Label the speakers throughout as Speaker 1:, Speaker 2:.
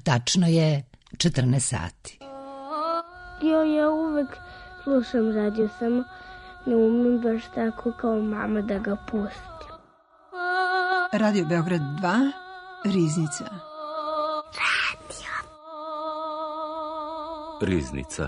Speaker 1: Tačno je 14 sati.
Speaker 2: Ja uvek slušam radio, samo ne umem baš tako kao mama da ga pustim.
Speaker 3: Radio Beograd 2, Riznica.
Speaker 4: Riznica.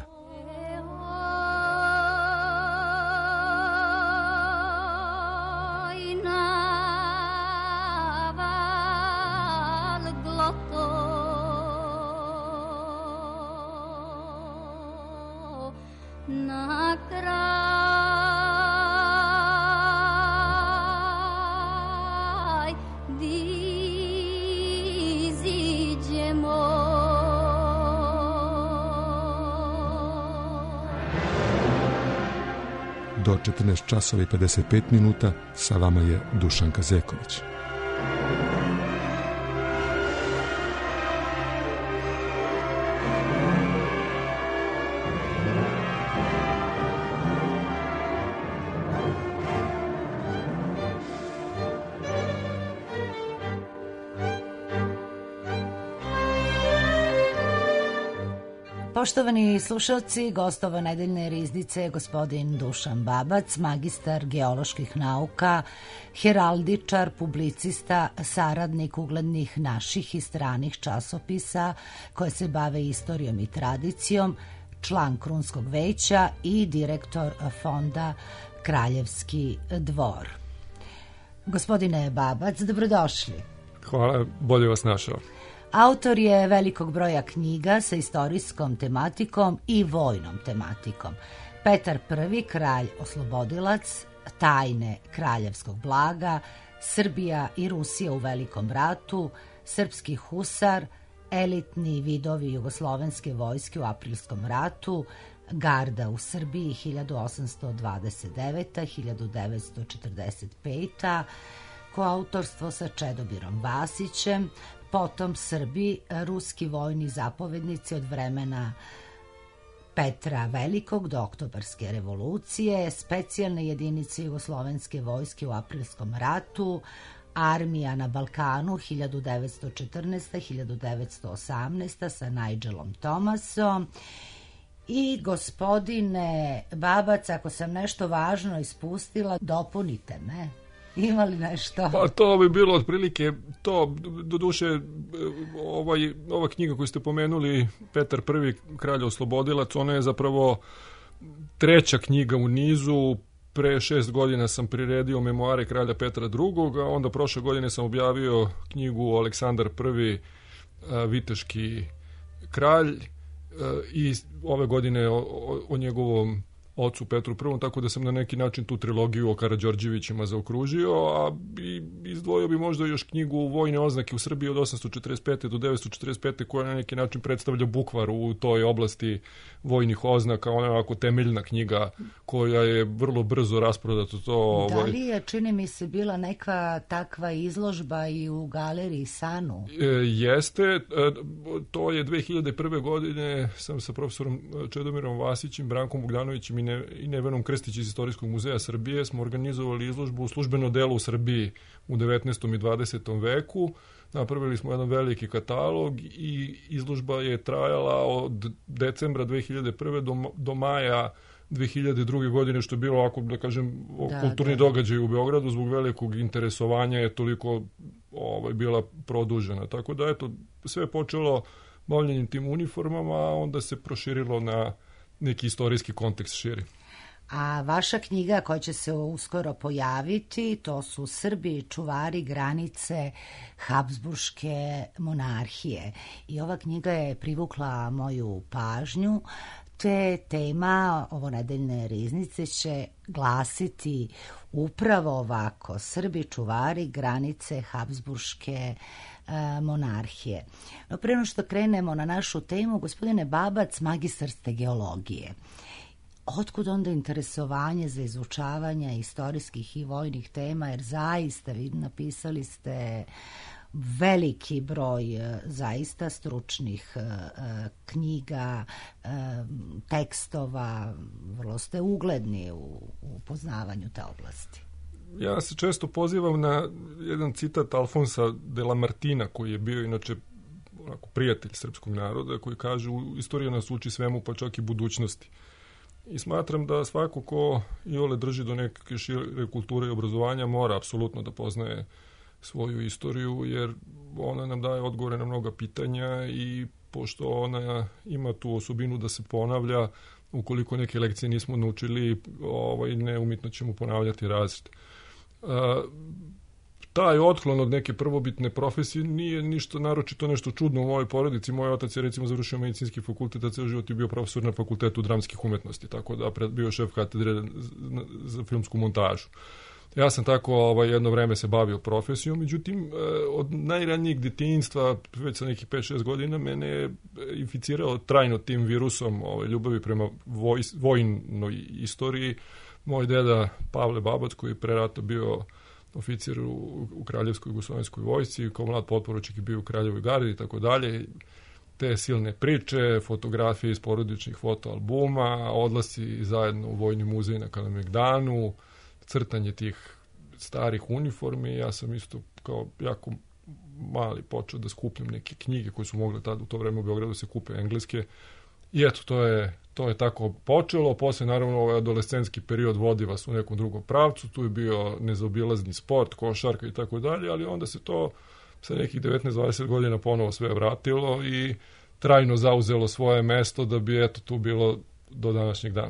Speaker 5: Do 14 časova i 55 minuta sa vama je Dušanka Zeković.
Speaker 1: Poštovani slušalci, gostova nedeljne riznice je gospodin Dušan Babac, magistar geoloških nauka, heraldičar, publicista, saradnik uglednih naših i stranih časopisa koje se bave istorijom i tradicijom, član Krunskog veća i direktor fonda Kraljevski dvor. Gospodine Babac, dobrodošli.
Speaker 6: Hvala, bolje vas našao.
Speaker 1: Autor je velikog broja knjiga sa istorijskom tematikom i vojnom tematikom. Petar I, kralj oslobodilac, tajne kraljevskog blaga, Srbija i Rusija u Velikom ratu, srpski husar, elitni vidovi jugoslovenske vojske u Aprilskom ratu, Garda u Srbiji 1829-1945, koautorstvo sa Čedomirom Vasićem, potom Srbi, ruski vojni zapovednici od vremena Petra Velikog do Oktobarske revolucije, specijalne jedinice jugoslovenske vojske u Aprilskom ratu, armija na Balkanu 1914-1918 sa Nigelom Thomasom. I gospodine Babac, ako sam nešto važno ispustila, dopunite me. Ima li nešto?
Speaker 6: Pa to bi bilo otprilike to. Doduše, ova knjiga koju ste pomenuli, Petar I, kralj oslobodilac, ona je zapravo treća knjiga u nizu. Pre 6 godina sam priredio memoare kralja Petra II, a onda prošle godine sam objavio knjigu Aleksandar I, viteški kralj, i ove godine o njegovom ocu Petru I, tako da sam na neki način tu trilogiju o Karađorđevićima zaokružio, a izdvojio bi možda još knjigu Vojne oznake u Srbiji od 845. do 945. koja na neki način predstavlja bukvar u toj oblasti vojnih oznaka, ona je ovako temeljna knjiga koja je vrlo brzo rasprodata.
Speaker 1: Da li je, čini mi se, bila neka takva izložba i u galeriji Sanu?
Speaker 6: Jeste, to je 2001. godine sam sa profesorom Čedomirom Vasićem, Brankom Bogdanovićem i Nevenom Krstić iz Istorijskog muzeja Srbije smo organizovali izložbu u službeno delo u Srbiji u 19. i 20. veku. Napravili smo jedan veliki katalog i izložba je trajala od decembra 2001. do maja 2002. godine, što je bilo, ako da kažem, kulturni događaj u Beogradu. Zbog velikog interesovanja je toliko bila produžena. Tako da, eto, sve je počelo bavljenjem tim uniformama, a onda se proširilo na neki istorijski kontekst širi.
Speaker 1: A vaša knjiga koja će se uskoro pojaviti, to su Srbi, čuvari granice Habsburške monarhije. I ova knjiga je privukla moju pažnju, te tema ovo nedeljne riznice će glasiti upravo ovako: Srbi, čuvari granice Habsburške monarhije. No, pre nego što krenemo na našu temu, gospodine Babac, magistar ste geologije. Otkud onda interesovanje za izučavanje istorijskih i vojnih tema, jer zaista vi napisali ste veliki broj zaista stručnih knjiga, tekstova, vrlo ste ugledni u poznavanju te oblasti.
Speaker 6: Ja se često pozivam na jedan citat Alfonsa de Lamartina, koji je bio inače onako prijatelj srpskog naroda koji kaže istorija nas uči svemu pa čak i budućnosti. I smatram da svako ko iole drži do neke šire kulture i obrazovanja mora apsolutno da poznaje svoju istoriju, jer ona nam daje odgovore na mnoga pitanja i pošto ona ima tu osobinu da se ponavlja, ukoliko neke lekcije nismo naučili, neumitno ćemo ponavljati razred. Taj otklon od neke prvobitne profesije nije ništa naročito nešto čudno u mojoj porodici. Moj otac je recimo završio medicinski fakultet, a ceo život je bio profesor na Fakultetu dramskih umetnosti, tako da bio šef katedre za filmsku montažu. Ja sam tako jedno vreme se bavio profesijom, međutim, od najranijeg detinjstva, već sa nekih 5-6 godina, mene je inficirao trajno tim virusom ljubavi prema vojnoj istoriji. Moj deda Pavle Babac, koji je pre rata bio oficir u Kraljevskoj jugoslovenskoj vojsci, kao mlad potporučnik je bio u Kraljevoj gardi i tako dalje. Te silne priče, fotografije iz porodičnih fotoalbuma, odlasci zajedno u Vojni muzej na Kalemegdanu, crtanje tih starih uniformi. Ja sam isto kao jako mali počeo da skupljam neke knjige koje su mogle tada u to vreme u Beogradu se kupe engleske. I eto, to je tako počelo. Posle, naravno, ovaj adolescentski period vodi vas u nekom drugom pravcu. Tu je bio nezaobilazni sport, košarka i tako dalje, ali onda se to sa nekih 19-20 godina ponovo sve vratilo i trajno zauzelo svoje mesto da bi eto tu bilo do današnjeg dana.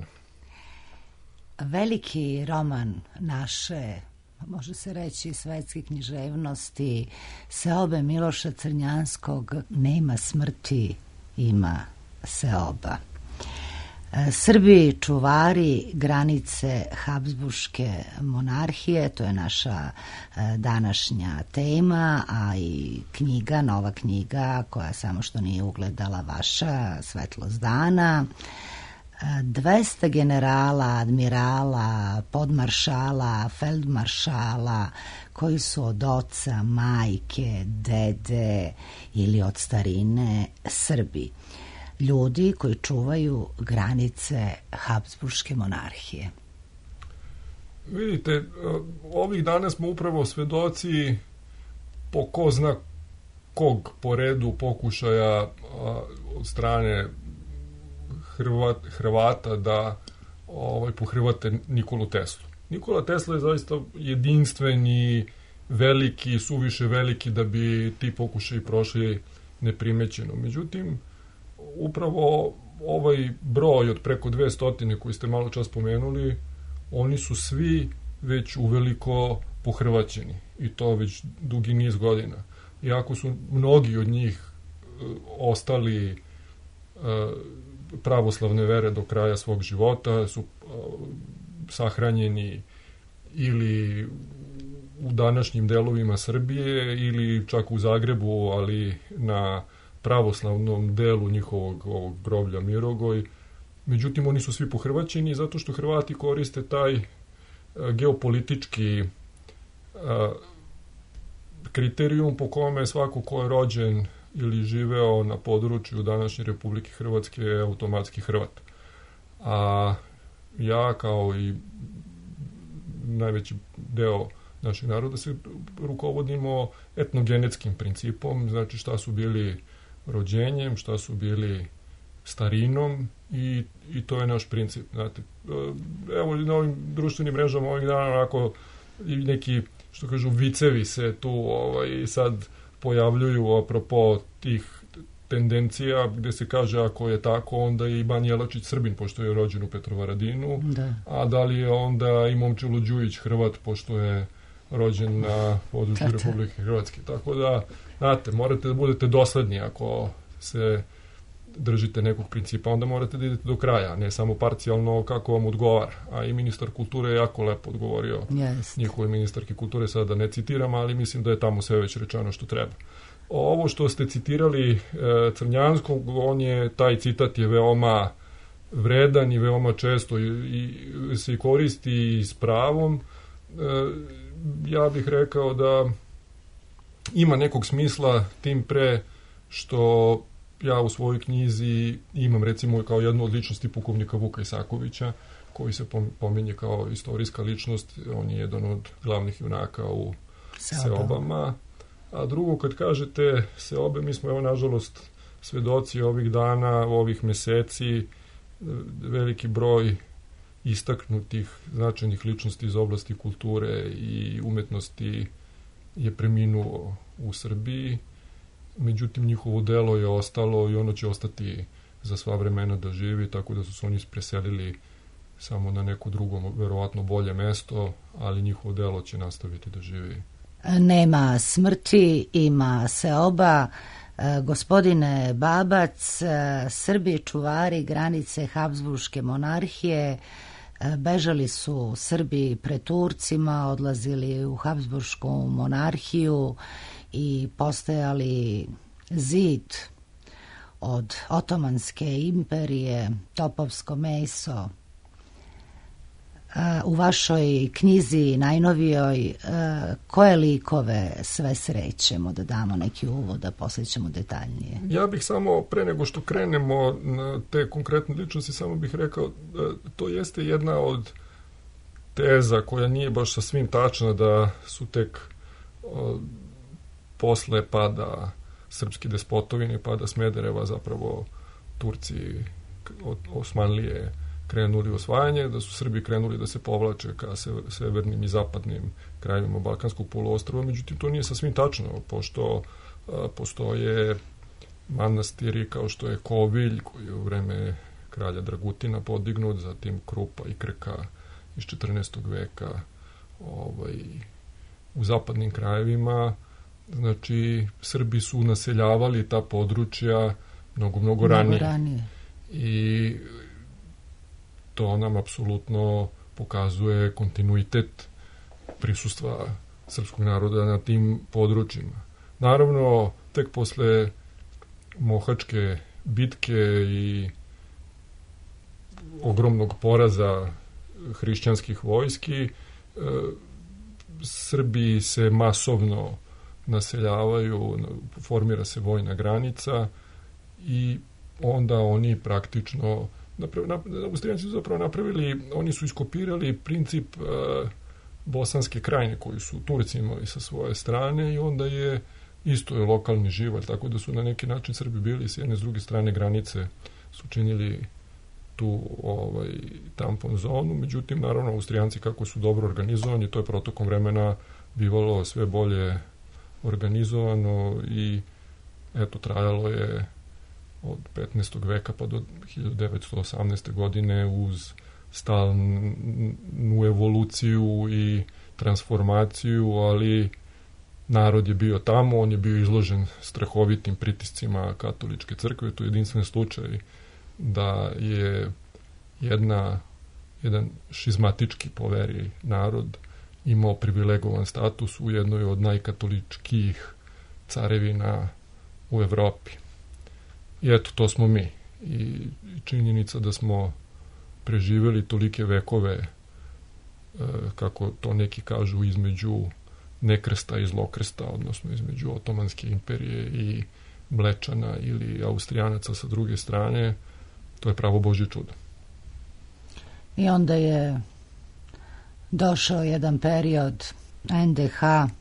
Speaker 1: Veliki roman naše, može se reći, svetske književnosti, Seobe Miloša Crnjanskog, Nema smrti, ima seoba. Srbi čuvari granice Habsburške monarhije, to je naša današnja tema, a i knjiga, nova knjiga koja samo što nije ugledala vaša Svetlost dana. 200 generala, admirala, podmaršala, feldmaršala koji su od oca, majke, dede ili od starine Srbi. Ljudi koji čuvaju granice Habsburške monarhije.
Speaker 6: Vidite, ovih dana smo upravo svedoci po ko zna kog po redu pokušaja od strane Hrvata da pohrvate Nikolu Teslu. Nikola Tesla je zaista jedinstven i veliki, suviše veliki da bi ti pokušaji prošli neprimećeno. Međutim, upravo ovaj broj od preko 200 koji ste malo čas pomenuli, oni su svi već uveliko pohrvaćeni i to već dugi niz godina. Iako su mnogi od njih ostali pravoslavne vere do kraja svog života, su sahranjeni ili u današnjim delovima Srbije ili čak u Zagrebu, ali na pravoslavnom delu njihovog ovog groblja Mirogoj. Međutim, oni su svi pohrvaćeni zato što Hrvati koriste taj geopolitički kriterijum po kome svako ko je rođen ili živeo na području današnje Republike Hrvatske je automatski Hrvat. A ja kao i najveći deo našeg naroda se rukovodimo etnogenetskim principom, znači šta su bili rođenjem, šta su bili starinom i to je naš princip. Znate, evo na ovim društvenim mrežama ovih dana onako i neki, što kažu, vicevi se tu sad pojavljuju apropo tih tendencija gde se kaže ako je tako onda je i Ban Jelačić Srbin pošto je rođen u Petrovaradinu, a da li je onda i Momčilo Đujić Hrvat pošto je rođen na području Republike Hrvatske. Tako da, znate, morate da budete dosledni ako se držite nekog principa, onda morate da idete do kraja, ne samo parcijalno kako vam odgovara. A i ministar kulture je jako lepo odgovorio njihove ministarke kulture, sada ne citiram, ali mislim da je tamo sve već rečeno što treba. Ovo što ste citirali Crnjanskog, taj citat je veoma vredan i veoma često se koristi s pravom. Ja bih rekao da ima nekog smisla tim pre što ja u svojoj knjizi imam recimo kao jednu od ličnosti pukovnika Vuka Isakovića, koji se pominje kao istorijska ličnost. On je jedan od glavnih junaka u Seobama. A drugo, kad kažete seobe, mi smo, evo, nažalost, svedoci ovih dana, ovih meseci, veliki broj istaknutih značajnih ličnosti iz oblasti kulture i umetnosti je preminuo u Srbiji. Međutim, njihovo delo je ostalo i ono će ostati za sva vremena da živi, tako da su se oni preselili samo na neko drugo, verovatno bolje mesto, ali njihovo delo će nastaviti da živi.
Speaker 1: Nema smrti, ima seoba. Gospodine Babac, Srbi čuvari granice Habsburške monarhije, bežali su Srbi pred Turcima, odlazili u Habsburšku monarhiju i postojali zid od Otomanske imperije, Topovsko meso. U vašoj knjizi najnovijoj koje likove sve srećemo, da damo neki uvod, da poslije ćemo detaljnije?
Speaker 6: Ja bih samo, pre nego što krenemo na te konkretne ličnosti, samo bih rekao, to jeste jedna od teza koja nije baš sa svim tačna, da su tek posle pada srpske despotovine, pada Smedereva, zapravo Turci od Osmanlije krenuli u osvajanje, da su Srbi krenuli da se povlače ka severnim i zapadnim krajevima Balkanskog poluostrva. Međutim, to nije sasvim tačno, pošto postoje manastiri kao što je Kovilj, koji je u vreme kralja Dragutina podignut, zatim Krupa i Krka iz 14. veka u zapadnim krajevima. Znači, Srbi su naseljavali ta područja mnogo ranije. I to nam apsolutno pokazuje kontinuitet prisustva srpskog naroda na tim područjima. Naravno, tek posle Mohačke bitke i ogromnog poraza hrišćanskih vojski, Srbi se masovno naseljavaju, formira se vojna granica i onda oni praktično Austrijanci su zapravo napravili, oni su iskopirali princip Bosanske krajine koju su Turci imali sa svoje strane i onda je isto je lokalni živalj, tako da su na neki način Srbi bili s jedne s druge strane granice, su činili tu tampon zonu. Međutim, naravno, Austrijanci kako su dobro organizovani, to je protokom vremena bivalo sve bolje organizovano i eto, trajalo je od 15. veka pa do 1918. godine uz stalnu evoluciju i transformaciju, ali narod je bio tamo, on je bio izložen strahovitim pritiscima katoličke crkve. To je jedinstven slučaj da je jedan šizmatički po veri narod imao privilegovan status u jednoj od najkatoličkijih carevina u Evropi. I eto, to smo mi. I činjenica da smo preživeli tolike vekove, kako to neki kažu, između nekrsta i zlokrsta, odnosno između Otomanske imperije i Mlečana ili Austrijanaca sa druge strane, to je pravo Božje čudo.
Speaker 1: I onda je došao jedan period NDH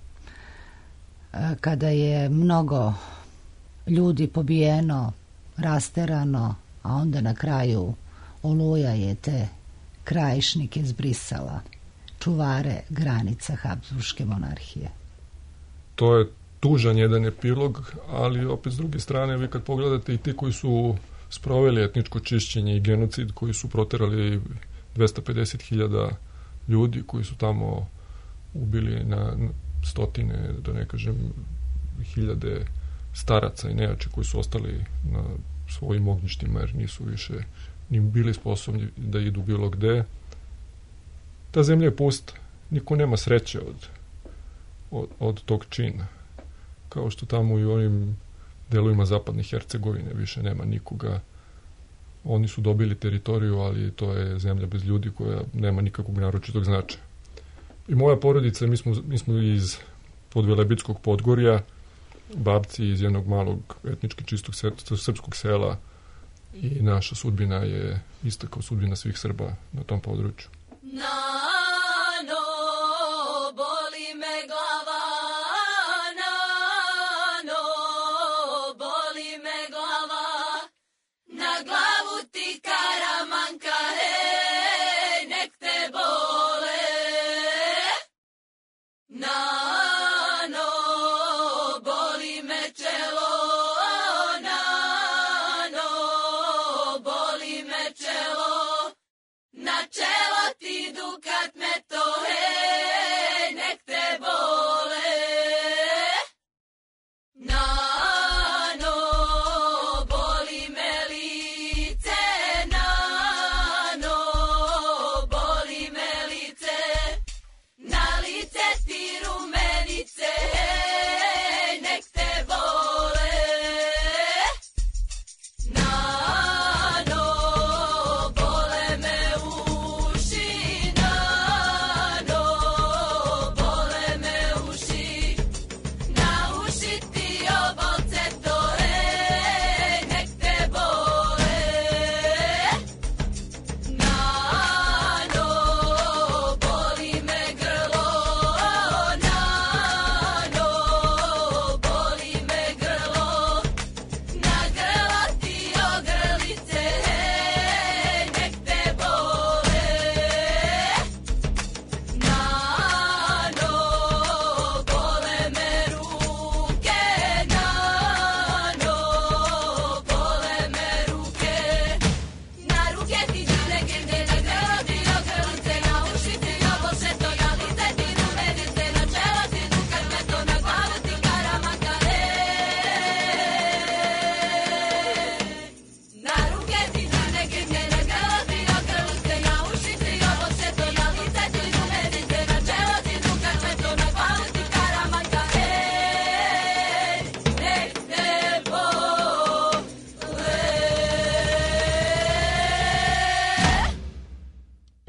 Speaker 1: kada je mnogo ljudi pobijeno, rasterano, a onda na kraju Oluja je te krajišnike zbrisala, čuvare granica Habsburške monarhije.
Speaker 6: To je tužan jedan epilog, ali opet s druge strane, vi kad pogledate i ti koji su sproveli etničko čišćenje i genocid, koji su proterali 250.000 ljudi, koji su tamo ubili na stotine, da ne kažem, hiljade staraca i nejači koji su ostali na svojim ognjištima jer nisu više ni bili sposobni da idu bilo gde. Ta zemlja je pusta. Niko nema sreće od tog čina. Kao što tamo i u onim delovima zapadne Hercegovine više nema nikoga. Oni su dobili teritoriju, ali to je zemlja bez ljudi koja nema nikakvog naročitog značaja. I moja porodica, mi smo iz Podvelebitskog Podgorja, babci iz jednog malog etnički čistog srpskog sela i naša sudbina je ista kao sudbina svih Srba na tom području.
Speaker 4: Nano, boli me glava, nano,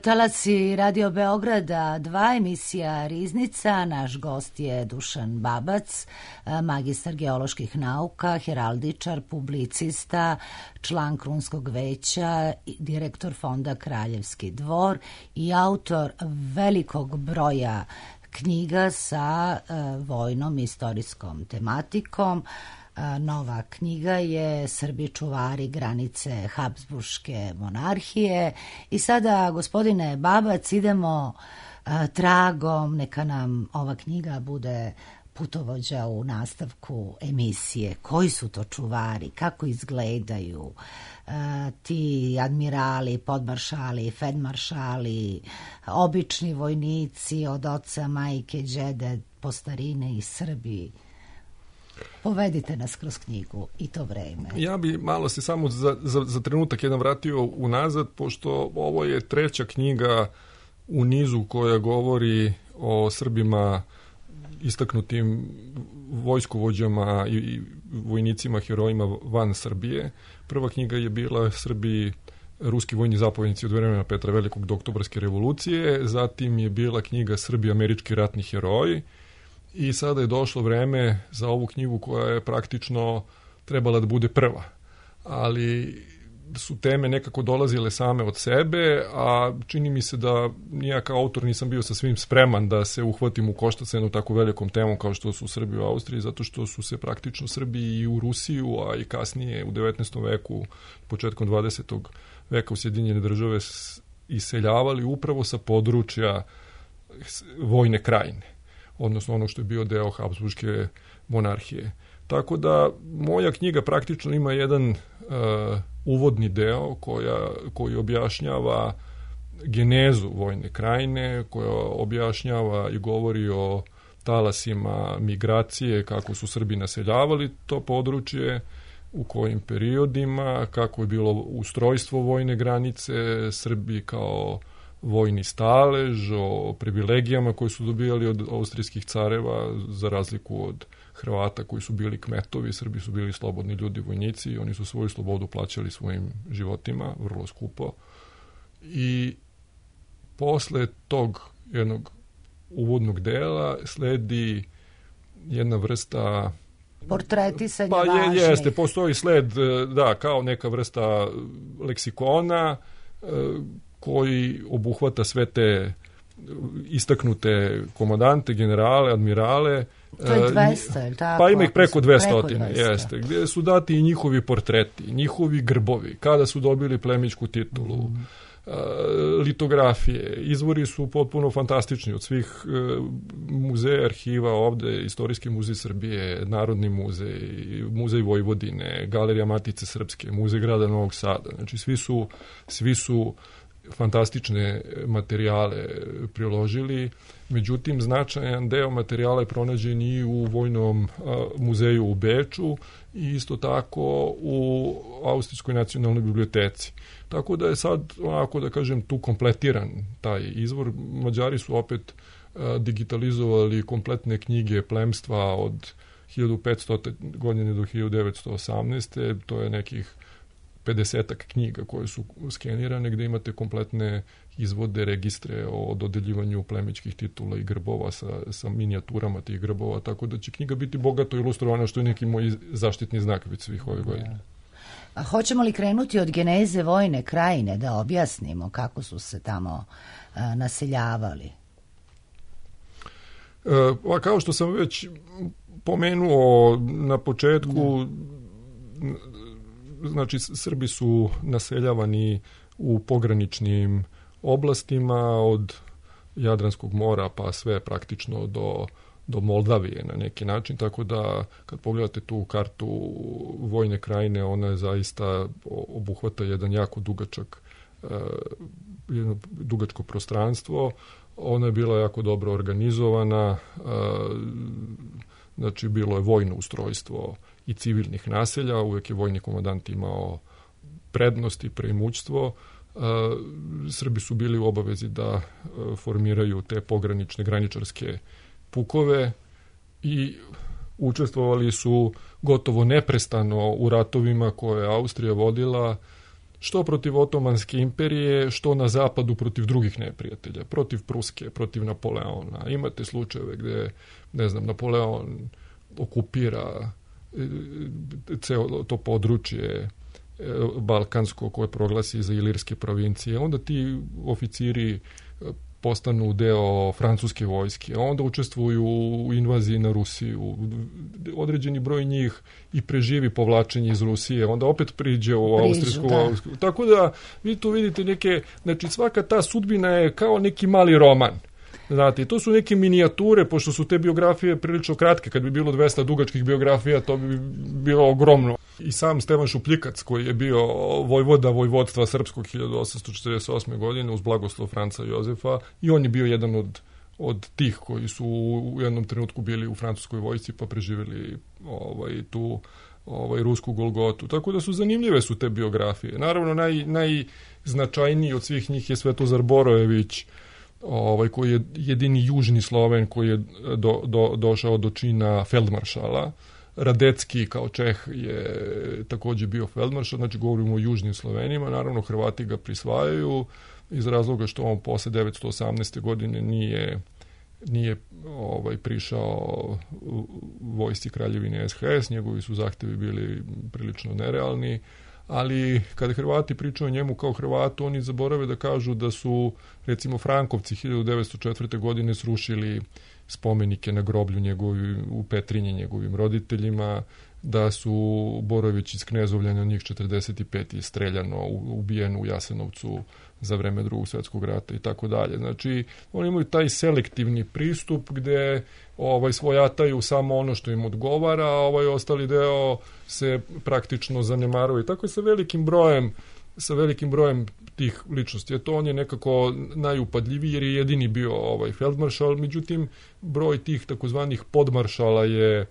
Speaker 1: talasi Radio Beograda 2, emisija Riznica. Naš gost je Dušan Babac, magistar geoloških nauka, heraldičar, publicista, član Krunskog veća, direktor fonda Kraljevski dvor i autor velikog broja knjiga sa vojnom istorijskom tematikom. Nova knjiga je Srbi čuvari granice Habsburške monarhije. I sada, gospodine Babac, idemo tragom, neka nam ova knjiga bude putovođa u nastavku emisije. Koji su to čuvari, kako izgledaju ti admirali, podmaršali, feldmaršali, obični vojnici od oca, majke, đede, postarine i Srbi. Povedite nas kroz knjigu i to vreme.
Speaker 6: Ja bi malo se samo za trenutak jedan vratio unazad, pošto ovo je treća knjiga u nizu koja govori o Srbima, istaknutim vojskovođama i vojnicima, herojima van Srbije. Prva knjiga je bila Srbi, ruski vojni zapovjednici od vremena Petra Velikog do Oktobarske revolucije, zatim je bila knjiga Srbi, američki ratni heroji, i sada je došlo vreme za ovu knjigu koja je praktično trebala da bude prva. Ali su teme nekako dolazile same od sebe, a čini mi se da ja kao autor nisam bio sa svim spreman da se uhvatim u koštac sa jednom tako velikom temom kao što su Srbi u Austriji, zato što su se praktično Srbi i u Rusiju, a i kasnije u 19. veku, početkom 20. veka u Sjedinjene države iseljavali upravo sa područja vojne krajine, odnosno ono što je bio deo Habsburške monarhije. Tako da moja knjiga praktično ima jedan uvodni deo koji objašnjava genezu vojne krajine, koja objašnjava i govori o talasima migracije, kako su Srbi naseljavali to područje, u kojim periodima, kako je bilo ustrojstvo vojne granice, Srbi kao vojni stalež, o privilegijama koje su dobijali od austrijskih careva, za razliku od Hrvata koji su bili kmetovi. Srbi su bili slobodni ljudi, vojnici, i oni su svoju slobodu plaćali svojim životima, vrlo skupo. I posle tog jednog uvodnog dela sledi jedna vrsta
Speaker 1: portretisanja važnih.
Speaker 6: Jeste, postoji sled, da, kao neka vrsta leksikona koji obuhvata sve te istaknute komandante, generale, admirale.
Speaker 1: To je 200, je li tako?
Speaker 6: Pa ima ih preko 200, jeste. Gdje su dati i njihovi portreti, njihovi grbovi, kada su dobili plemićku titulu, litografije. Izvori su potpuno fantastični od svih muzeja, arhiva ovde, Istorijski muzej Srbije, Narodni muzej, Muzej Vojvodine, Galerija Matice Srpske, Muzej grada Novog Sada. Znači svi su fantastične materijale priložili, međutim značajan deo materijala je pronađen i u Vojnom muzeju u Beču i isto tako u Austrijskoj nacionalnoj biblioteci. Tako da je sad, onako da kažem, tu kompletiran taj izvor. Mađari su opet digitalizovali kompletne knjige plemstva od 1500. godine do 1918. To je nekih 50-ak knjiga koje su skenirane, gde imate kompletne izvode, registre o dodeljivanju plemićkih titula i grbova sa minijaturama tih grbova, tako da će knjiga biti bogato ilustrovana, što je neki moj zaštitni znak već svih ove godine.
Speaker 1: A hoćemo li krenuti od geneze vojne krajine, da objasnimo kako su se tamo naseljavali?
Speaker 6: Kao što sam već pomenuo na početku, znači Srbi su naseljavani u pograničnim oblastima od Jadranskog mora pa sve praktično do Moldavije na neki način, tako da kad pogledate tu kartu vojne krajine, ona je zaista obuhvata jedan jako dugačko prostranstvo. Ona je bila jako dobro organizovana, znači bilo je vojno ustrojstvo i civilnih naselja, uvek je vojni komandant imao prednost i preimućstvo. Srbi su bili u obavezi da formiraju te pogranične graničarske pukove i učestvovali su gotovo neprestano u ratovima koje je Austrija vodila što protiv Otomanske imperije, što na zapadu protiv drugih neprijatelja, protiv Pruske, protiv Napoleona. Imate slučajeve gde, ne znam, Napoleon okupira ceo to područje balkansko koje proglasi za ilirske provincije. Onda ti oficiri postanu deo francuske vojske, onda učestvuju u invaziji na Rusiju. Određeni broj njih i preživi povlačenje iz Rusije, onda opet priđe u austrijsku vojsku. Tako da vi tu vidite neke, znači svaka ta sudbina je kao neki mali roman. Znate, to su neke minijature, pošto su te biografije prilično kratke, kad bi bilo 200 dugačkih biografija, to bi bilo ogromno. I sam Stevan Šupljikac, koji je bio vojvoda vojvodstva srpskog 1848. godine uz blagoslov Franca Jozefa, i on je bio jedan od tih koji su u jednom trenutku bili u francuskoj vojsci pa preživjeli tu rusku Golgotu. Tako da su zanimljive su te biografije. Naravno, najznačajniji od svih njih je Svetozar Borojević, koji je jedini južni Sloven koji je došao do čina feldmaršala. Radecki kao Čeh je također bio feldmaršal, znači govorimo o južnim Slovenima. Naravno, Hrvati ga prisvajaju iz razloga što on posle 918. godine nije prišao vojsci kraljevine SHS, njegovi su zahtevi bili prilično nerealni. Ali kada Hrvati pričaju o njemu kao Hrvatu, oni zaborave da kažu da su, recimo, Frankovci 1904. godine srušili spomenike na groblju u Petrinje njegovim roditeljima, da su Borojević iz Knezovljana, njih 45 je streljano, ubijeno u Jasenovcu za vreme Drugog svjetskog rata i tako dalje. Znači, oni imaju taj selektivni pristup gde svojataju samo ono što im odgovara, a ostali deo se praktično zanemaruje. Tako je sa velikim brojem tih ličnosti. To on je nekako najupadljiviji jer je jedini bio feldmaršal, međutim broj tih takozvanih podmaršala je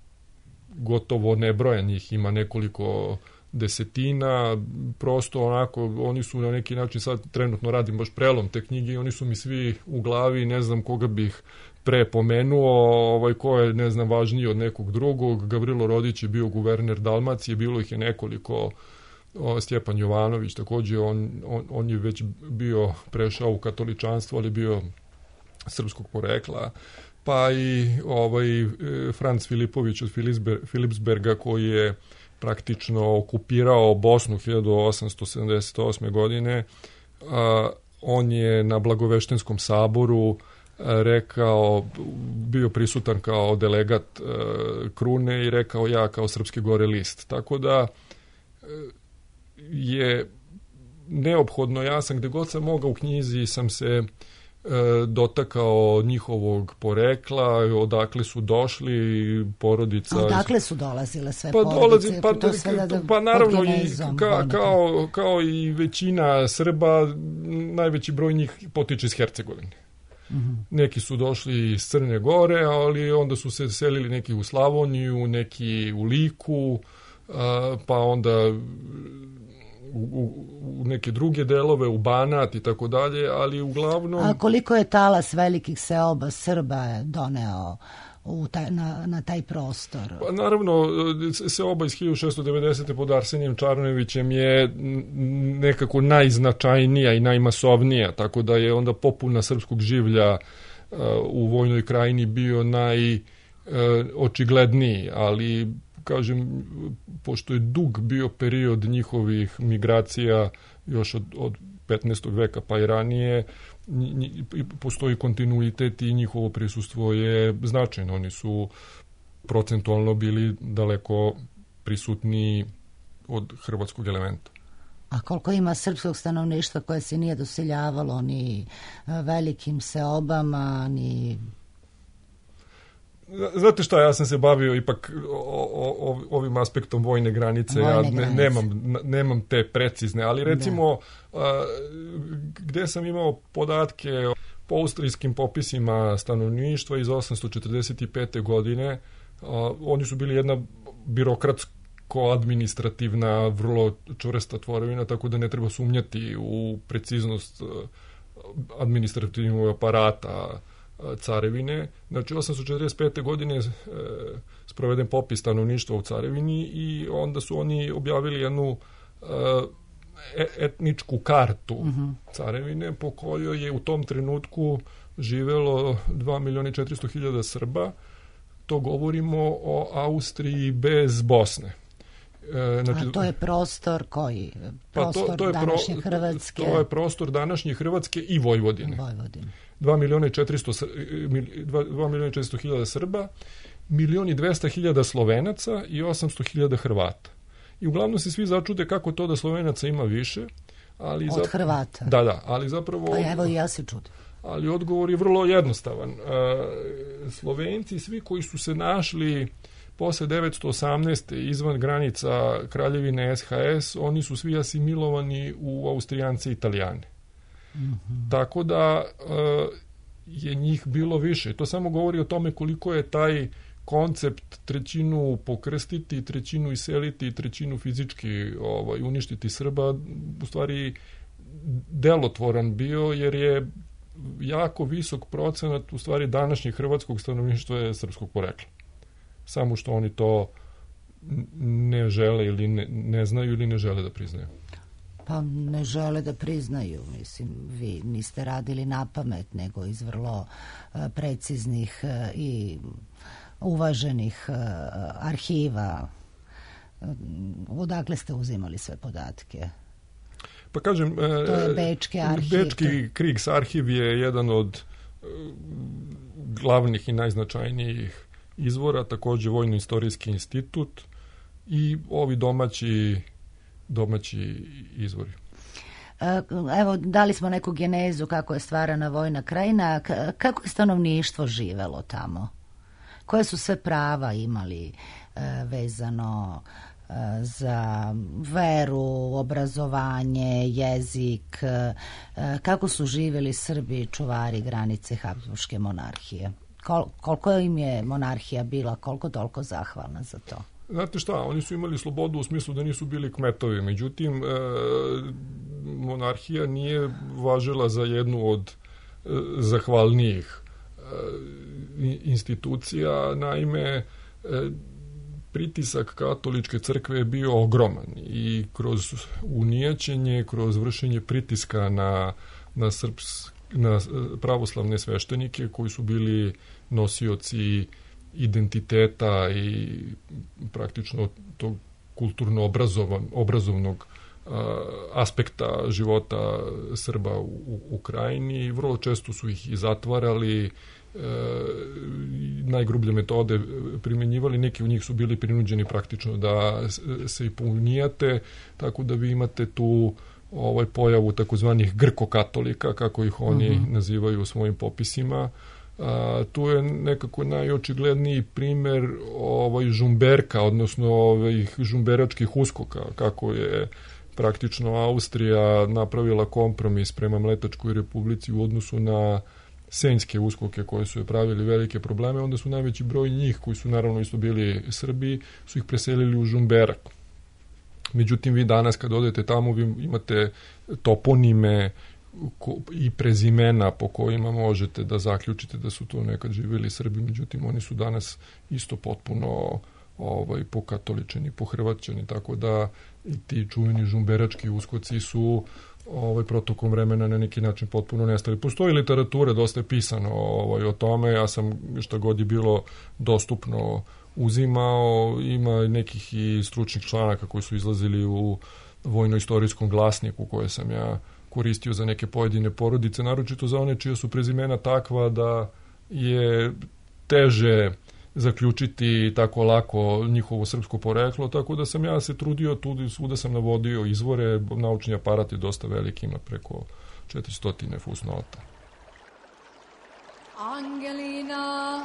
Speaker 6: gotovo nebrojan, ih ima nekoliko desetina, prosto onako, oni su na neki način, sad trenutno radim baš prelom te knjige i oni su mi svi u glavi, ne znam koga bih pre pomenuo, ko je, ne znam, važniji od nekog drugog. Gavrilo Rodić je bio guverner Dalmacije, bilo ih je nekoliko, Stjepan Jovanović također, on je već bio prešao u katoličanstvo, ali bio srpskog porekla, pa i Franc Filipović od Filipsberga, koji je praktično okupirao Bosnu 1878. godine. On je na Blagoveštenskom saboru rekao, bio prisutan kao delegat krune i rekao ja kao Srpski gore list. Tako da je neophodno, ja sam gde god sam mogao u knjizi sam se dotakao njihovog porekla, odakle su došli, porodica.
Speaker 1: A odakle su dolazile sve porodice?
Speaker 6: Pa naravno, kao i većina Srba, najveći broj njih potiče iz Hercegovine. Mm-hmm. Neki su došli iz Crne Gore, ali onda su se selili neki u Slavoniju, neki u Liku, pa onda u neke druge delove, u Banat i tako dalje, ali uglavnom...
Speaker 1: A koliko je talas velikih seoba Srba doneo na taj prostor?
Speaker 6: Pa naravno, seoba iz 1690. pod Arsenijem Čarnojevićem je nekako najznačajnija i najmasovnija, tako da je onda popuna srpskog življa u Vojnoj krajini bio najočigledniji, ali kažem, pošto je dug bio period njihovih migracija još od 15. veka pa i ranije, postoji kontinuitet i njihovo prisustvo je značajno. Oni su procentualno bili daleko prisutniji od hrvatskog elementa.
Speaker 1: A koliko ima srpskog stanovništva koje se nije doseljavalo ni velikim seobama, ni...
Speaker 6: Znate šta, ja sam se bavio ipak ovim aspektom vojne granice, nemam te precizne, ali recimo gde sam imao podatke po austrijskim popisima stanovništva iz 845. godine, oni su bili jedna birokratsko-administrativna, vrlo čvrsta tvorevina, tako da ne treba sumnjati u preciznost administrativnog aparata carevine. Znači, 845. godine sproveden popis stanovništva u carevini i onda su oni objavili jednu etničku kartu carevine po kojoj je u tom trenutku živelo 2.400.000 Srba. To govorimo o Austriji bez Bosne.
Speaker 1: Znači, a to je prostor koji? Prostor današnje Hrvatske?
Speaker 6: To je prostor današnje Hrvatske i Vojvodine. 2.400.000 Srba, 1.200.000 Slovenaca i 800.000 Hrvata. I uglavnom se svi začude kako to da Slovenaca ima više. Ali
Speaker 1: od Hrvata?
Speaker 6: Da, ali zapravo...
Speaker 1: Pa evo i ja se čudim.
Speaker 6: Ali odgovor je vrlo jednostavan. Slovenci, svi koji su se našli posle 918. izvan granica Kraljevine SHS, oni su svi asimilovani u Austrijance i Italijane. Tako da je njih bilo više. To samo govori o tome koliko je taj koncept trećinu pokrstiti, trećinu iseliti, trećinu fizički uništiti Srba u stvari delotvoran bio, jer je jako visok procenat u stvari današnjeg hrvatskog stanovništva je srpskog porekla. Samo što oni to ne žele ili ne znaju ili ne žele da priznaju.
Speaker 1: Pa ne žele da priznaju. Mislim, vi niste radili na pamet, nego iz vrlo preciznih i uvaženih arhiva. Odakle ste uzimali sve podatke?
Speaker 6: Pa kažem,
Speaker 1: to je Bečki arhiv.
Speaker 6: Bečki Krigsarhiv je jedan od glavnih i najznačajnijih izvora, takođe Vojno-istorijski institut i ovi domaći izvori.
Speaker 1: Evo, dali smo neku genezu kako je stvarana Vojna krajina. Kako je stanovništvo živelo tamo? Koje su sve prava imali vezano za veru, obrazovanje, jezik? Kako su živjeli Srbi, čuvari granice Habsburške monarhije? Koliko im je monarhija bila, koliko toliko zahvalna za to?
Speaker 6: Znate šta, oni su imali slobodu u smislu da nisu bili kmetovi, međutim monarhija nije važila za jednu od zahvalnijih institucija. Naime, pritisak katoličke crkve je bio ogroman i kroz unijaćenje, kroz vršenje pritiska na pravoslavne sveštenike koji su bili nosioci identiteta i praktično tog kulturno-obrazovnog aspekta života Srba u krajini. Vrlo često su ih i zatvarali, najgrublje metode primjenjivali, neki od njih su bili prinuđeni praktično da se i pounijate, tako da vi imate tu pojavu takozvanih grko-katolika, kako ih oni nazivaju u svojim popisima. Tu je nekako najočigledniji primer Žumberka, odnosno žumberačkih uskoka, kako je praktično Austrija napravila kompromis prema Mletačkoj republici u odnosu na senjske uskoke koje su je pravili velike probleme, onda su najveći broj njih, koji su naravno isto bili Srbi, su ih preselili u Žumberak. Međutim, vi danas kad odete tamo, vi imate toponime i prezimena po kojima možete da zaključite da su to nekad živjeli Srbi, međutim oni su danas isto potpuno pokatoličeni, pohrvaćeni, tako da i ti čuveni žumberački uskoci su protokom vremena na neki način potpuno nestali. Postoji literatura, dosta je pisano o tome, ja sam šta god je bilo dostupno uzimao, ima nekih i stručnih članaka koji su izlazili u Vojno-istorijskom glasniku koje sam ja koristio za neke pojedine porodice, naročito za one čija su prezimena takva da je teže zaključiti tako lako njihovo srpsko poreklo, tako da sam ja se trudio, tu svuda sam navodio izvore, naučni aparat je dosta veliki, ima preko 400 fusnota.
Speaker 4: Angelina,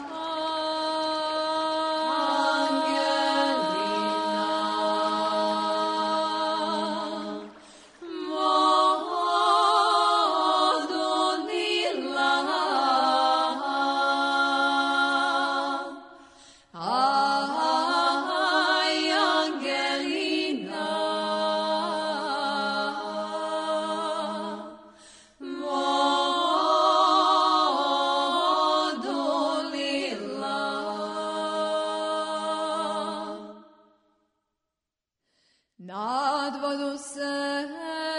Speaker 4: nad vodu se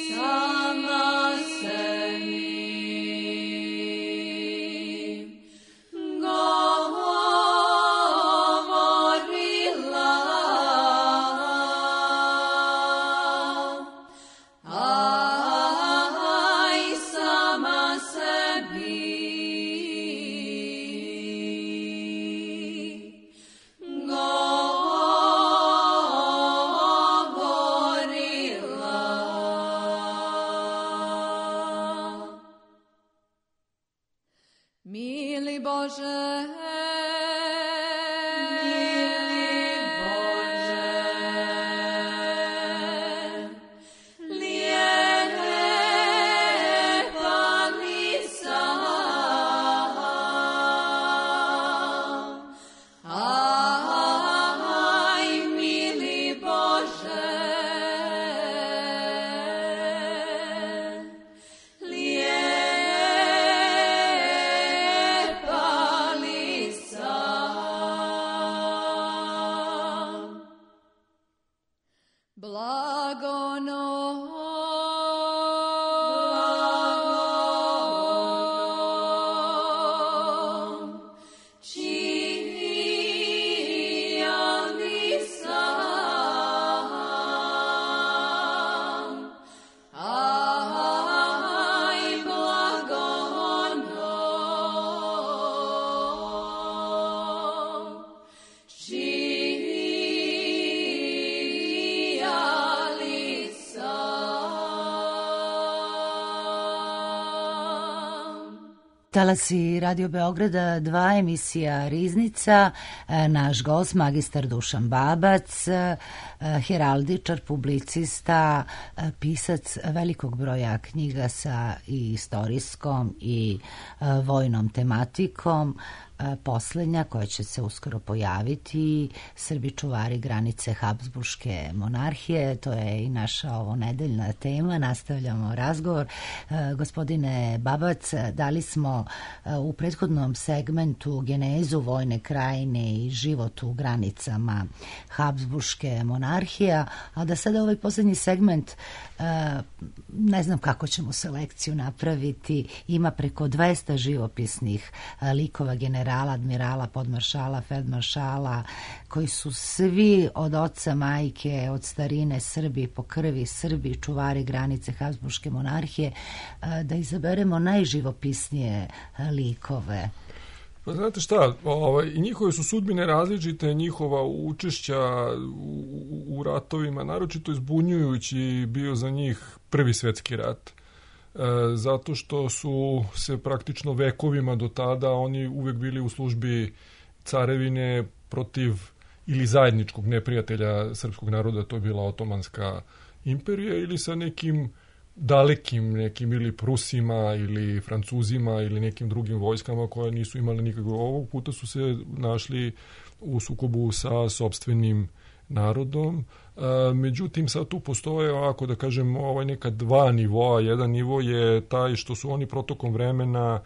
Speaker 1: Talasi Radio Beograda 2, emisija Riznica, naš gost magistar Dušan Babac, heraldičar, publicista, pisac velikog broja knjiga sa i istorijskom i vojnom tematikom. Poslednja koja će se uskoro pojaviti, Srbi čuvari granice Habsburške monarhije, to je i naša ovo nedeljna tema, nastavljamo razgovor. Gospodine Babac, dali smo u prethodnom segmentu genezu vojne krajine i život u granicama Habsburške monarhije, a da sada ovaj poslednji segment, ne znam kako ćemo selekciju napraviti, ima preko 200 živopisnih likova, generala, admirala, podmaršala, feldmaršala, koji su svi od oca, majke, od starine Srbi, po krvi Srbi, čuvari granice Habsburške monarhije, da izaberemo najživopisnije likove.
Speaker 6: Pa znate šta, i njihove su sudbine različite, njihova učešća u ratovima, naročito zbunjujući bio za njih Prvi svetski rat. Zato što su se praktično vekovima do tada oni uvek bili u službi carevine protiv ili zajedničkog neprijatelja srpskog naroda, to je bila Otomanska imperija, ili sa nekim dalekim nekim ili Prusima ili Francuzima ili nekim drugim vojskama koje nisu imali nikakve. Ovog puta su se našli u sukobu sa sopstvenim narodom. Međutim, sad tu postoje ovako da kažem neka dva nivoa. Jedan nivo je taj što su oni protokom vremena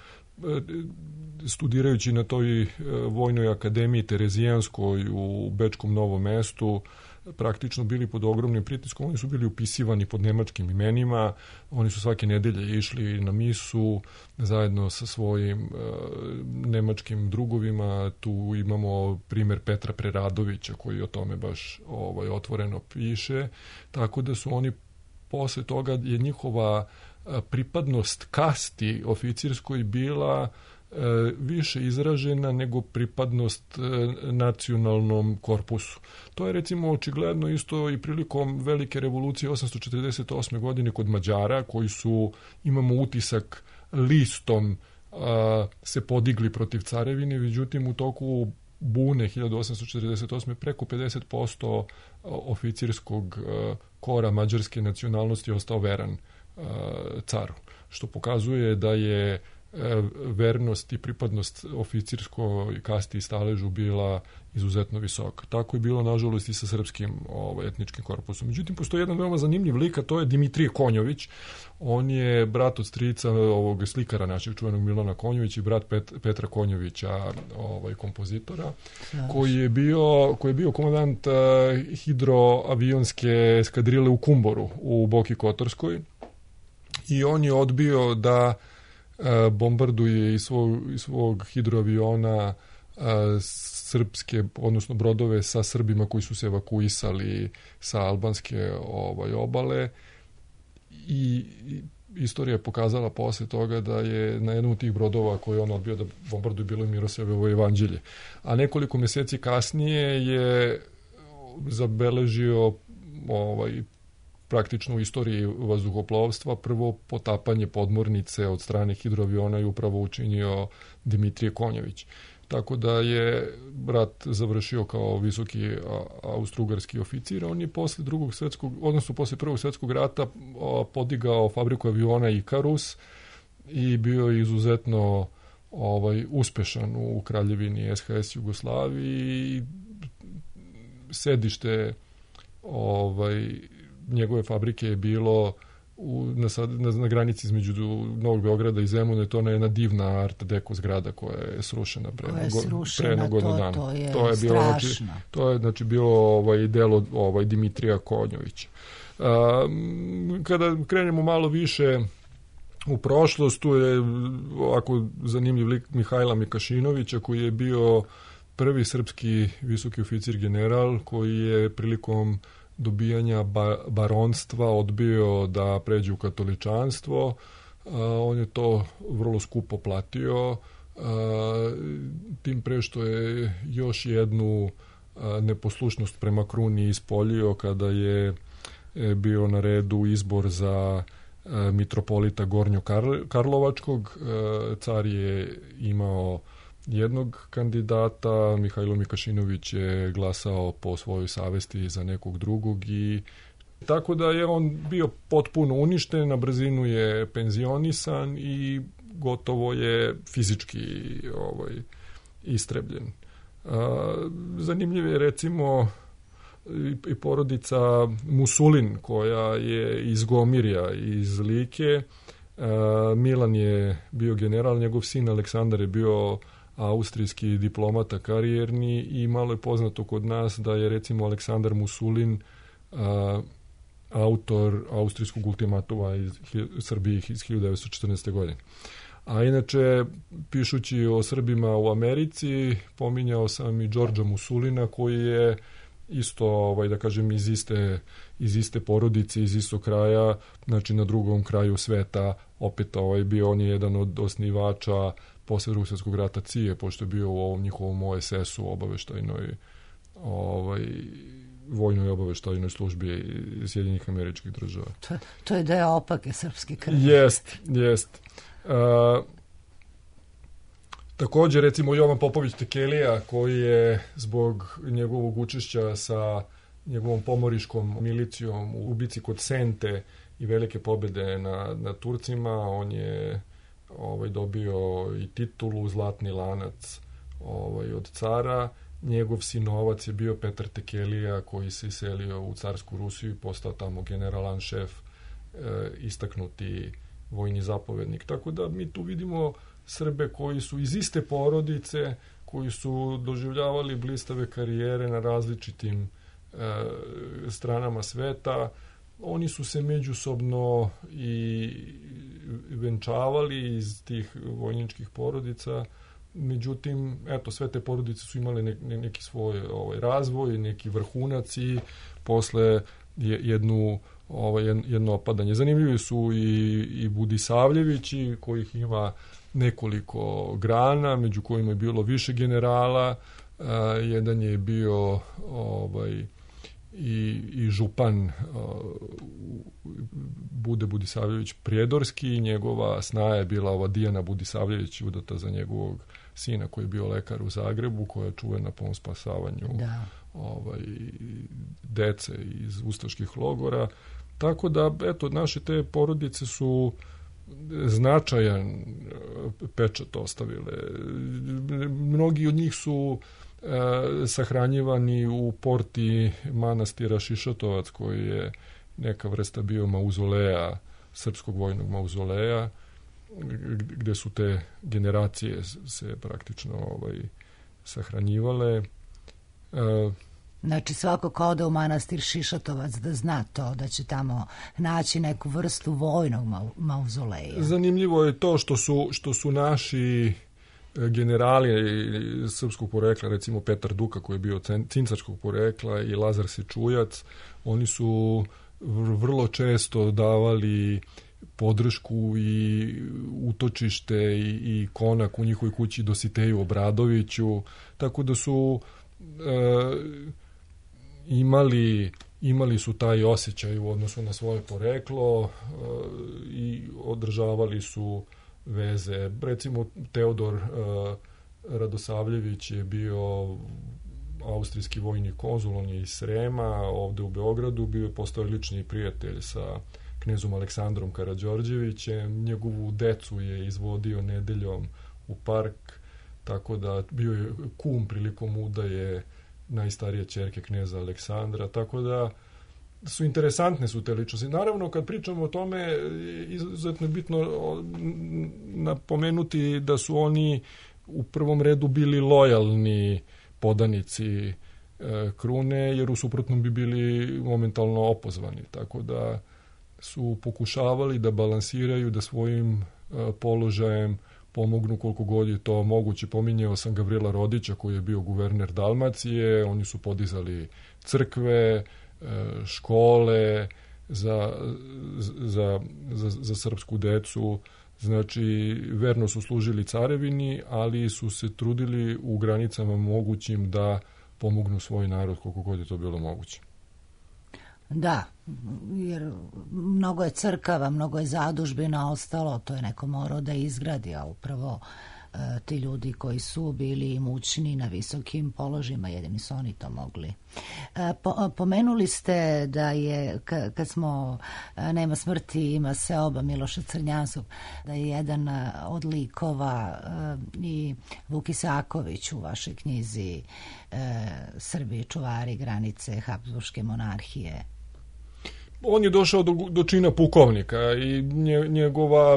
Speaker 6: studirajući na toj vojnoj akademiji Terezijanskoj u Bečkom Novom mestu praktično bili pod ogromnim pritiskom. Oni su bili upisivani pod nemačkim imenima, oni su svake nedelje išli na misu zajedno sa svojim nemačkim drugovima. Tu imamo primer Petra Preradovića koji o tome baš otvoreno piše, tako da su oni posle toga je njihova pripadnost kasti oficirskoj bila više izražena nego pripadnost nacionalnom korpusu. To je recimo očigledno isto i prilikom velike revolucije 848. godine kod Mađara, koji su, imamo utisak, listom se podigli protiv carevine, međutim u toku bune 1848. preko 50% oficirskog kora mađarske nacionalnosti ostao veran caru, što pokazuje da je vernost i pripadnost oficirskoj kasti i staležu bila izuzetno visoka. Tako je bilo, nažalost, i sa srpskim etničkim korpusom. Međutim, postoji jedan veoma zanimljiv lik, a to je Dimitrije Konjović. On je brat od strica ovog slikara našeg čuvenog Milana Konjovića i brat Petra Konjovića, kompozitora, koji je bio komandant hidroavionske eskadrile u Kumboru u Boki Kotorskoj. i on je odbio da bombarduje iz svog hidroaviona srpske, odnosno brodove sa Srbima koji su se evakuisali sa albanske obale, i istorija je pokazala posle toga da je na jednom od tih brodova koje on odbio da bombarduje bilo i Miroslavljevo evanđelje. A nekoliko meseci kasnije je zabeležio praktično u istoriji vazduhoplovstva prvo potapanje podmornice od strane hidroaviona i upravo učinio Dimitrije Konjović. Tako da je rat završio kao visoki austrougarski oficir. On je posle posle Prvog svjetskog rata podigao fabriku aviona Ikarus i bio je izuzetno uspešan u kraljevini SHS Jugoslaviji. Sedište njegove fabrike je bilo na granici između Novog Beograda i Zemuna. To je jedna divna art deco zgrada koja je srušena pre godinu dana.
Speaker 1: To je strašno.
Speaker 6: To je bilo delo Dimitrija Konjovića. Kada krenemo malo više u prošlost, tu je ovako zanimljiv lik Mihajla Mikašinovića, koji je bio prvi srpski visoki oficir general, koji je prilikom dobijanja baronstva odbio da pređe u katoličanstvo. On je to vrlo skupo platio, tim pre što je još jednu neposlušnost prema kruni ispoljio kada je bio na redu izbor za mitropolita Gornjokarlovačkog. Car je imao jednog kandidata, Mihajlo Mikašinović je glasao po svojoj savesti za nekog drugog, i tako da je on bio potpuno uništen, na brzinu je penzionisan i gotovo je fizički istrebljen. Zanimljiv je recimo i porodica Musulin, koja je iz Gomirja, iz Like. Milan je bio general, njegov sin Aleksandar je bio austrijski diplomata karijerni, i malo je poznato kod nas da je recimo Aleksandar Musulin autor austrijskog ultimatuma iz Srbiji iz 1914. godine. A inače, pišući o Srbima u Americi, pominjao sam i Đorđa Musulina, koji je isto, da kažem, iz iste porodice, iz istog kraja, znači na drugom kraju sveta, opet bio on je jedan od osnivača posle Drugog svjetskog rata CIA, pošto je bio u ovom njihovom OSS-u, obaveštajnoj vojnoj obaveštajnoj službi Sjedinjenih Američkih Država.
Speaker 1: To je deo opake srpske krvi.
Speaker 6: Jest. Također, recimo, Jovan Popović Tekelija, koji je zbog njegovog učešća sa njegovom pomoriškom milicijom u bici kod Sente i velike pobjede na Turcima, on je dobio i titulu Zlatni lanac od cara. Njegov sinovac je bio Petar Tekelija, koji se iselio u carsku Rusiju i postao tamo generalan šef, istaknuti vojni zapovednik. Tako da mi tu vidimo Srbe koji su iz iste porodice, koji su doživljavali blistave karijere na različitim stranama sveta. Oni su se međusobno i venčavali iz tih vojničkih porodica. Međutim, sve te porodice su imale neki svoj razvoj, neki vrhunac, i posle jedno opadanje. Zanimljivi su i Budisavljevići, kojih ima nekoliko grana, među kojima je bilo više generala. Jedan je bio i župan Bude Budisavljević Prijedorski, njegova snaja je bila ova Dijana Budisavljević, udata za njegovog sina koji je bio lekar u Zagrebu, koja je čuvena po spasavanju dece iz ustaških logora. Tako da, naše te porodice su značajan pečat ostavile. Mnogi od njih su sahranjivani u porti manastira Šišatovac, koji je neka vrsta bio mauzoleja, srpskog vojnog mauzoleja, gde su te generacije se praktično sahranjivale.
Speaker 1: Znači svako ko ode u manastir Šišatovac da zna to, da će tamo naći neku vrstu vojnog mauzoleja.
Speaker 6: Zanimljivo je to što su naši generali srpskog porekla, recimo Petar Duka koji je bio cincarskog porekla i Lazar Sečujac, oni su vrlo često davali podršku i utočište i konak u njihovoj kući Dositeju Obradoviću, tako da su imali su taj osjećaj u odnosu na svoje poreklo i održavali su veze. Recimo Teodor Radosavljević je bio austrijski vojni konzul, on je iz Srema, ovde u Beogradu, bio je postao lični prijatelj sa knezom Aleksandrom Karađorđevićem, njegovu decu je izvodio nedeljom u park, tako da bio je kum prilikom udaje najstarije ćerke kneza Aleksandra, tako da su interesantne su te ličnosti. Naravno, kad pričamo o tome, izuzetno je bitno napomenuti da su oni u prvom redu bili lojalni podanici krune, jer u suprotnom bi bili momentalno opozvani, tako da su pokušavali da balansiraju, da svojim položajem pomognu koliko god je to moguće. Pominjao sam Gavrila Rodića koji je bio guverner Dalmacije, oni su podizali crkve, škole za srpsku decu, znači verno su služili carevini, ali su se trudili u granicama mogućim da pomognu svoj narod koliko god je to bilo moguće.
Speaker 1: Da, jer mnogo je crkava, mnogo je zadužbina ostalo, to je neko morao da izgradi, a upravo ti ljudi koji su bili imućni na visokim položajima, jedini su oni to mogli. Pomenuli ste da je, kad smo Nema smrti, ima seoba Miloša Crnjanskog, da je jedan od likova i Vuk Isaković u vašoj knjizi Srbi čuvari granice Habsburške monarhije.
Speaker 6: On je došao do čina pukovnika i njegova,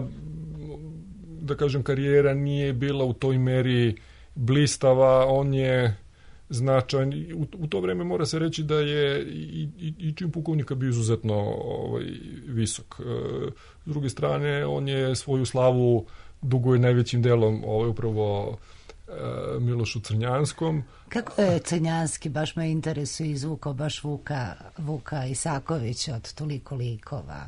Speaker 6: da kažem, karijera nije bila u toj meri blistava, on je značajan. U to vreme mora se reći da je i čin pukovnika bio izuzetno visok. S druge strane, on je svoju slavu duguje najvećim delom upravo Milošu Crnjanskom.
Speaker 1: Kako je Crnjanski, baš me interesuje, izvukao baš Vuka Isakovića od toliko likova?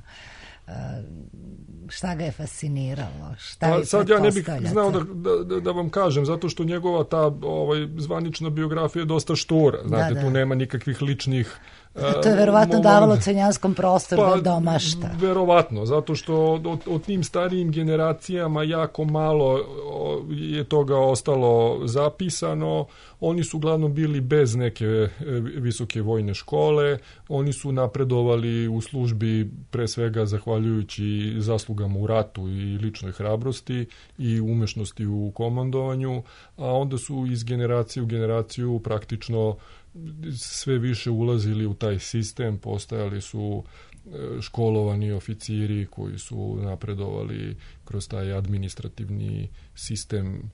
Speaker 1: Šta ga je fasciniralo? Šta
Speaker 6: sad ja ne bih znao da vam kažem, zato što njegova ta zvanična biografija je dosta štura. Znate, tu nema nikakvih ličnih
Speaker 1: to je verovatno davalo Crnjanskom prostor da omašta.
Speaker 6: Verovatno, zato što o tim starijim generacijama jako malo je toga ostalo zapisano. Oni su uglavnom bili bez neke visoke vojne škole, oni su napredovali u službi pre svega zahvaljujući zaslugama u ratu i ličnoj hrabrosti i umešnosti u komandovanju, a onda su iz generacije u generaciju praktično sve više ulazili u taj sistem, postajali su školovani oficiri koji su napredovali kroz taj administrativni sistem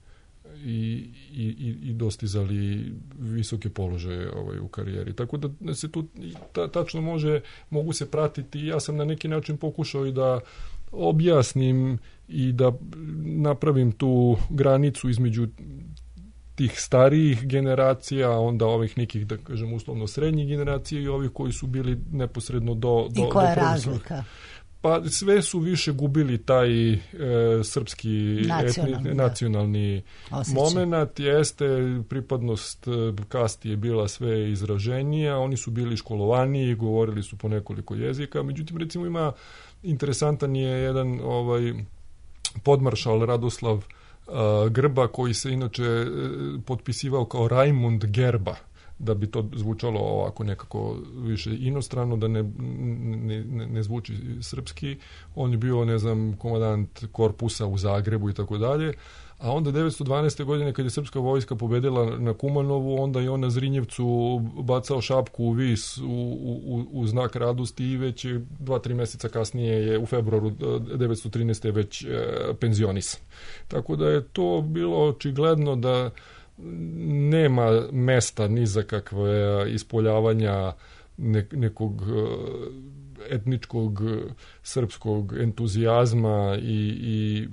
Speaker 6: i dostizali visoke položaje u karijeri. Tako da se tu tačno mogu se pratiti. Ja sam na neki način pokušao i da objasnim i da napravim tu granicu između tih starijih generacija, onda ovih nekih, da kažem, uslovno srednjih generacija i ovih koji su bili neposredno do
Speaker 1: I koja je razlika?
Speaker 6: Pa sve su više gubili taj srpski nacionalni moment, jeste, pripadnost kasti je bila sve izraženija, oni su bili školovaniji, govorili su po nekoliko jezika, međutim, recimo ima interesantan je jedan podmaršal Radoslav Grba, koji se inače potpisivao kao Rajmund Gerba, da bi to zvučalo ovako nekako više inostrano, da ne zvuči srpski. On je bio, ne znam, komandant korpusa u Zagrebu i tako dalje. A onda 912. godine kad je srpska vojska pobedila na Kumanovu, onda je on na Zrinjevcu bacao šapku u vis u znak radosti i već 2-3 meseca kasnije je u februaru 913. već penzionisan. Tako da je to bilo očigledno da nema mesta ni za kakve ispoljavanja nekog etničkog srpskog entuzijazma i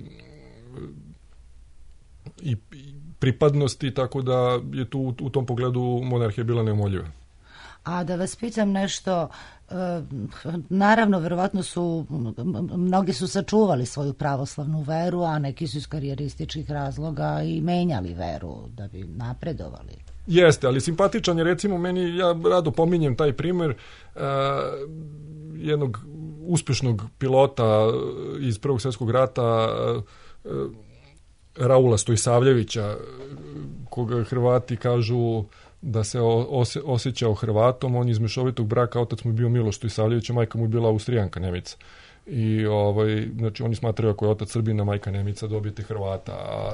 Speaker 6: pripadnosti, tako da je tu u tom pogledu monarhija bila neumoljiva.
Speaker 1: A da vas pitam nešto, naravno, verovatno mnogi su sačuvali svoju pravoslavnu veru, a neki su iz karijerističkih razloga i menjali veru da bi napredovali.
Speaker 6: Jeste, ali simpatičan je, recimo, meni, ja rado pominjem taj primer jednog uspešnog pilota iz Prvog svjetskog rata, Raula Stojsavljevića, koga Hrvati kažu da se osjećao Hrvatom. On iz mešovitog braka, otac mu je bio Miloš Stojsavljević, a majka mu je bila Austrijanka, Nemica. I znači oni smatraju ako je otac Srbina, majka Nemica, dobijete Hrvata. A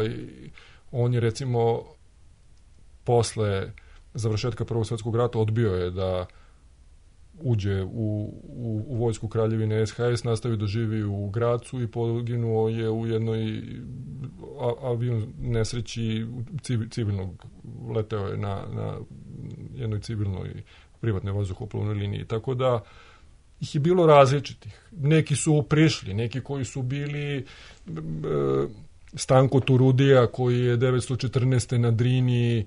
Speaker 6: on je, recimo, posle završetka Prvog svjetskog rata odbio je da uđe u vojsku Kraljevine SHS, nastavio da živi u Gracu i poginuo je u jednoj avion nesreći civilnog, leteo je na jednoj civilnoj privatnoj vazduhoplovnoj liniji. Tako da ih je bilo različitih. Neki su prišli, neki koji su bili Stanko Turudija, koji je 914. na Drini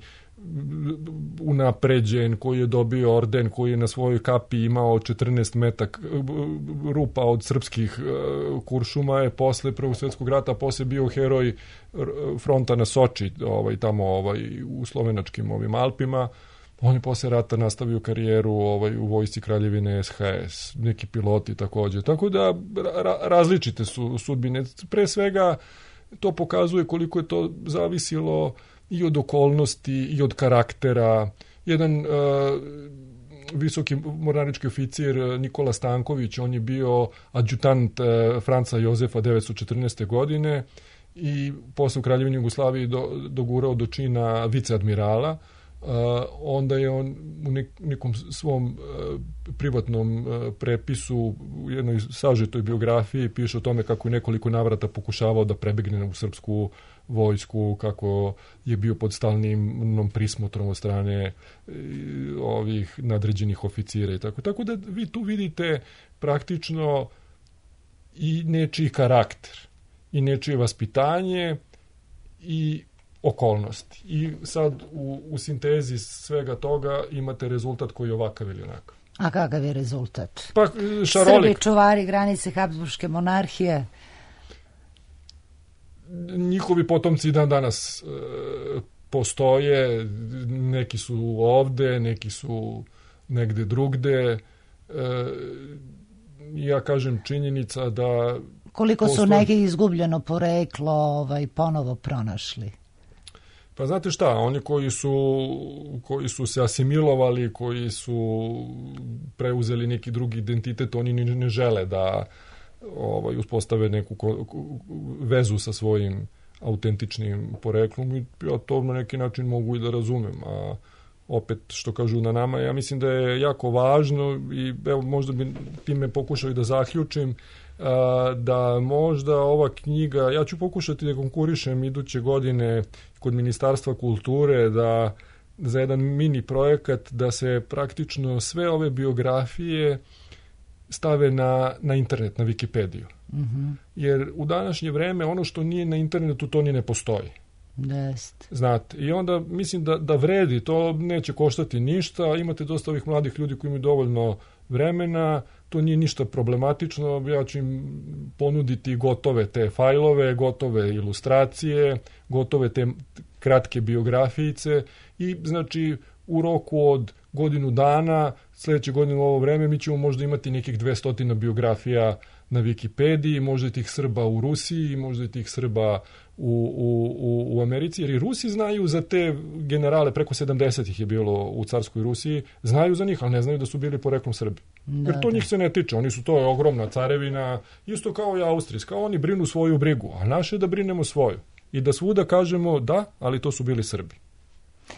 Speaker 6: unapređen, koji je dobio orden, koji je na svojoj kapi imao 14 metak rupa od srpskih kuršuma, je posle Prvog svjetskog rata posle bio heroj fronta na Soči, tamo u slovenačkim Alpima. On je posle rata nastavio karijeru u vojsci Kraljevine SHS, neki piloti također. Tako da različite su sudbine. Pre svega to pokazuje koliko je to zavisilo i od okolnosti, i od karaktera. Jedan visoki mornarički oficir Nikola Stanković, on je bio adjutant Franca Jozefa 914. godine i posle u Kraljevini Jugoslaviji dogurao do čina viceadmirala. Onda je on u nekom svom privatnom prepisu, u jednoj sažetoj biografiji, piše o tome kako je nekoliko navrata pokušavao da prebegne u srpsku vojsku, kako je bio pod stalnim prismotrom od strane ovih nadređenih oficira i tako. Tako da vi tu vidite praktično i nečiji karakter, i nečije vaspitanje i okolnosti. I sad u sintezi svega toga imate rezultat koji je ovakav ili onakav.
Speaker 1: A kakav je rezultat?
Speaker 6: Pa šarolik.
Speaker 1: Srbi čuvari granice Habsburške monarhije.
Speaker 6: Njihovi potomci dan danas postoje, neki su ovde, neki su negde drugde. Ja kažem, činjenica da
Speaker 1: koliko su neki izgubljeno poreklo ponovo pronašli?
Speaker 6: Pa znate šta, oni koji su se asimilovali, koji su preuzeli neki drugi identitet, oni ne žele da uspostave neku vezu sa svojim autentičnim poreklom i ja to na neki način mogu i da razumem. A opet, što kažu na nama, ja mislim da je jako važno i evo možda bi time pokušao i da zaključim, da možda ova knjiga, ja ću pokušati da konkurišem iduće godine kod Ministarstva kulture da za jedan mini projekat da se praktično sve ove biografije stave na internet, na Wikipediju. Mm-hmm. Jer u današnje vreme ono što nije na internetu to ni ne postoji.
Speaker 1: Jest.
Speaker 6: Znate, i onda mislim da vredi, to neće koštati ništa, imate dosta ovih mladih ljudi koji imaju dovoljno vremena, to nije ništa problematično, ja ću im ponuditi gotove te fajlove, gotove ilustracije, gotove te kratke biografijice i znači u roku od godinu dana, sljedeće godine u ovo vreme mi ćemo možda imati nekih 200 biografija na Wikipediji, možda tih Srba u Rusiji, možda tih Srba u Americi, jer i Rusi znaju za te generale, preko 70 ih je bilo u carskoj Rusiji, znaju za njih, ali ne znaju da su bili poreklom Srbi. Jer to njih se ne tiče, oni su, to je ogromna carevina, isto kao i austrijska, oni brinu svoju brigu, a naše da brinemo svoju. I da svuda kažemo da, ali to su bili Srbi.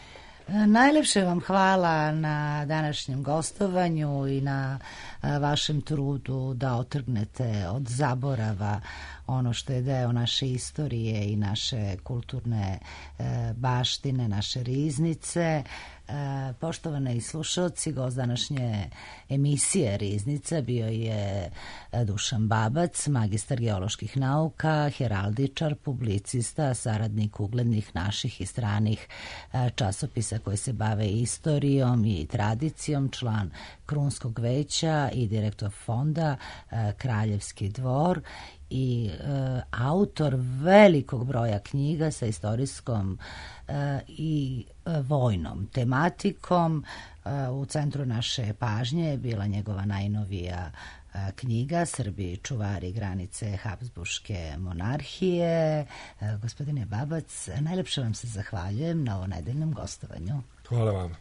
Speaker 1: Najlepše vam hvala na današnjem gostovanju i na vašem trudu da otrgnete od zaborava ono što je deo naše istorije i naše kulturne baštine, naše riznice. Poštovani slušalci, gost današnje emisije Riznica bio je Dušan Babac, magistar geoloških nauka, heraldičar, publicista, saradnik uglednih naših i stranih časopisa koji se bave istorijom i tradicijom, član Krunskog veća i direktor fonda Kraljevski dvor i autor velikog broja knjiga sa istorijskom i vojnom tematikom. U centru naše pažnje je bila njegova najnovija knjiga Srbi čuvari granice Habsburške monarhije. Gospodine Babac, najlepše vam se zahvaljujem na ovo nedeljnom gostovanju.
Speaker 6: Hvala vama.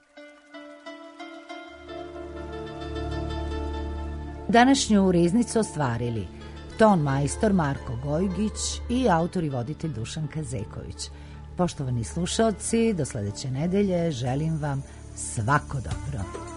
Speaker 1: Današnju Riznicu ostvarili ton majstor Marko Gojgić i autor i voditelj Dušan Kazeković. Poštovani slušalci, do sledeće nedelje želim vam svako dobro.